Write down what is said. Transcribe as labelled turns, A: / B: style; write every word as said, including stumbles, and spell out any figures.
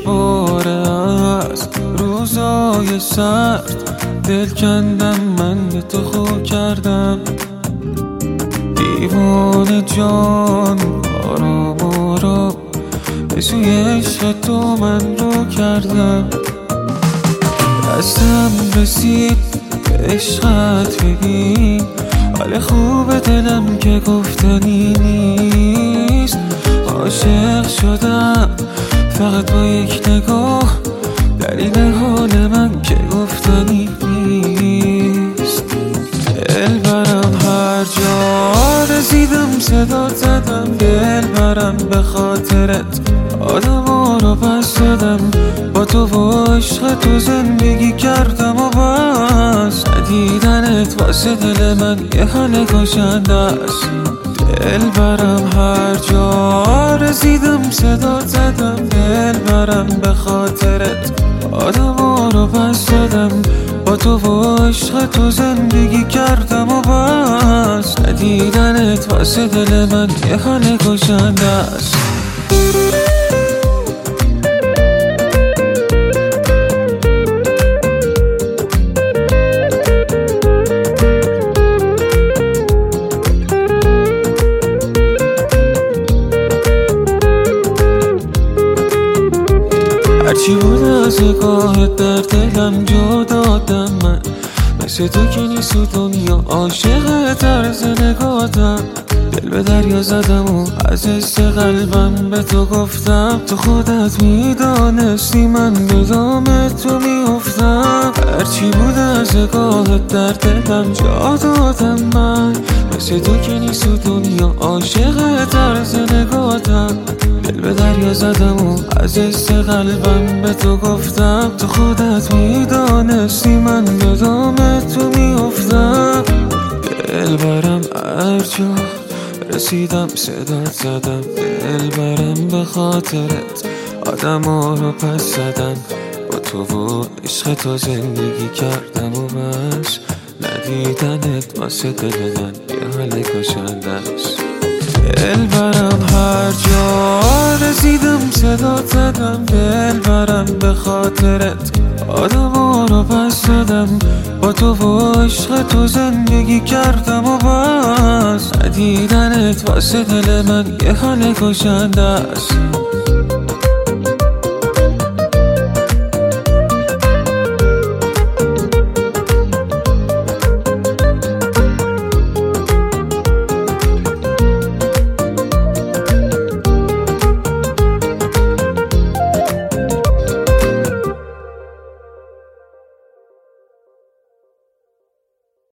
A: باره از روزای سرد دل کندم، من به تو خو کردم. دیوانه جان آرام آرام به سوی عشق تو من رو کردم. دستم رسید به عشقت، ببین حال خوب دلم که گفتنی نیست. عاشق شدم فقط با یک نگاه، دلیل حال من که گفتنی نیست. دل برم هر جا رسیدم صدا زدم، دل برم به خاطرت آدم ها رو پس دادم. با تو و عشق تو زندگی کردم و بس، ندیدنت واسه دل من یه حال کشنده است. دل برم هر جا رسیدم صدا زدم، دل برم به خاطرت آدم ها رو پس دادم. با تو و عشق تو زندگی کردم و بس، ندیدنت واسه دل من یه حال کشنده است. هرچی بود از نگاهت در دلم جا دادم من، مثل تو که نیست تو دنیا عاشق طرز نگاهتم. دل به دریا زدم و از حس قلبم به تو گفتم، تو خودت میدانستی من به دام تو میافتم. هرچی بود از نگاهت در دلم جا دادم من، مثل تو که نیست تو دنیا عاشق طرز نگاهتم. دل به دریا زدم و از حس قلبم به تو گفتم، تو خودت میدانستی من به دام تو میافتم. دل برم هر جا رسیدم صدات زدم، دل برم به خاطرت آدم ها رو پس زدم. با تو و عشق تو زندگی کردم و بس، ندیدنت واسه دل من یه حال کشنده است. دل برم هر جا رسیدم صدات زدم، دل برم به خاطرت آدم ها رو پس دادم. با تو و عشق تو زندگی کردم و بس، ندیدنت واسه دل من یه حال کشنده است.